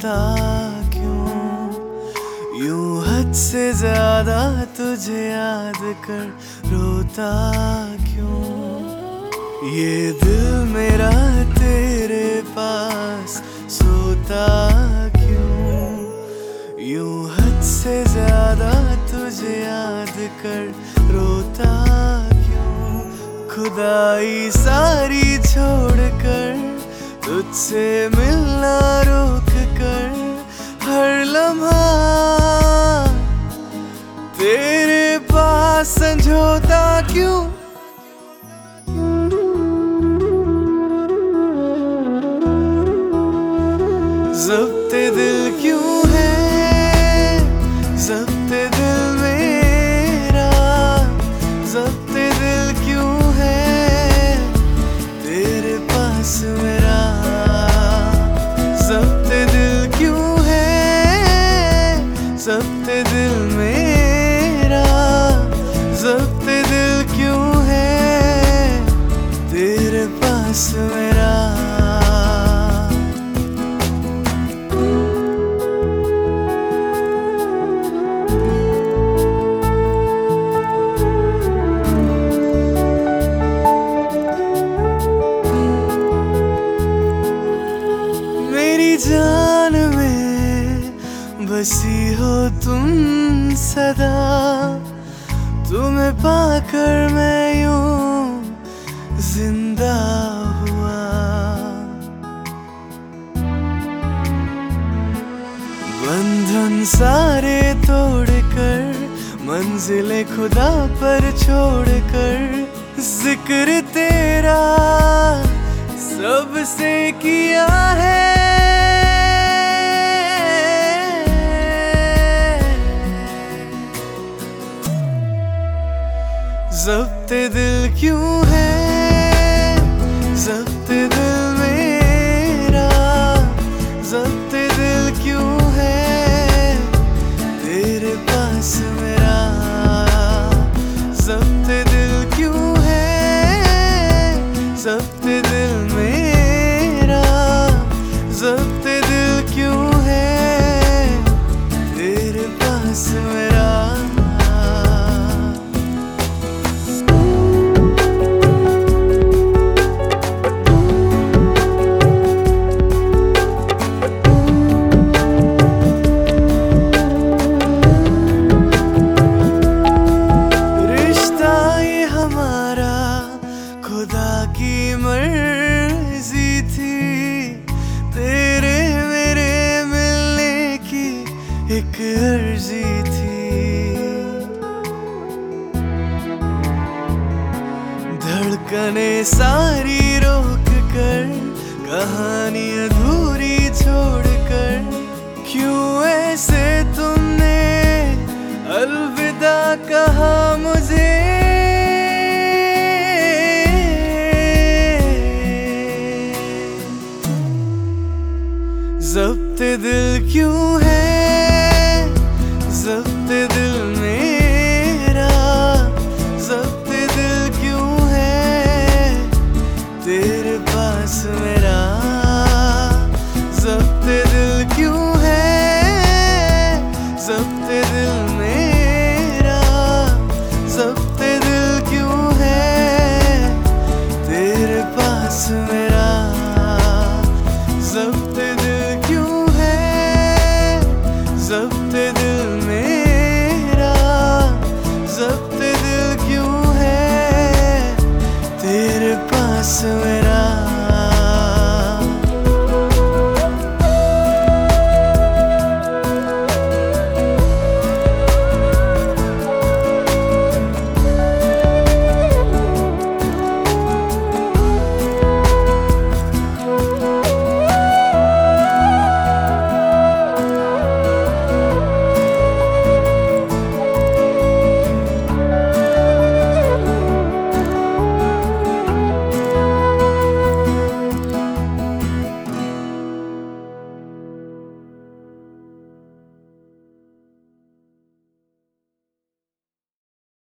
रोता क्यों, यूं हद से ज्यादा तुझे याद कर रोता क्यों। ये दिल मेरा तेरे पास सोता क्यों, यूं हद से ज्यादा तुझे याद कर रोता क्यों। खुदाई सारी छोड़कर तुझसे मिलना रोक कर, हर लम्हा तेरे पास संजोता क्यों। ज़ब्ते दिल क्यों है, ज़ब्ते दिल मेरा, ज़ब्ते दिल क्यों है तेरे पास मेरा। ज़ब्ते दिल क्यों है, ज़ब्ते दिल मेरा, ज़ब्ते दिल क्यों है तेरे पास मेरा। जान में बसी हो तुम सदा, तुम्हें पाकर मैं यूं जिंदा हुआ। बंधन सारे तोड़कर, मंजिलें खुदा पर छोड़कर, जिक्र तेरा सबसे किया है। ज़ब्ते दिल क्यों है, ज़ब्ते दिल मेरा, ज़ब्ते दिल क्यों है तेरे पास मेरा। ज़ब्ते दिल क्यों है, ज़ब्ते दिल मेरा, ज़ब्ते दिल क्यों है तेरे पास मेरा। खुदा की मर्जी थी तेरे मेरे मिलने की एक अर्जी थी। धड़कने सारी रोक कर, कहानी अधूरी छोड़कर, क्यों ऐसे तुमने अलविदा कहा मुझे। ज़ब्ते दिल क्यों है, ज़ब्ते दिल मेरा, ज़ब्ते दिल क्यों है तेरे पास मेरा।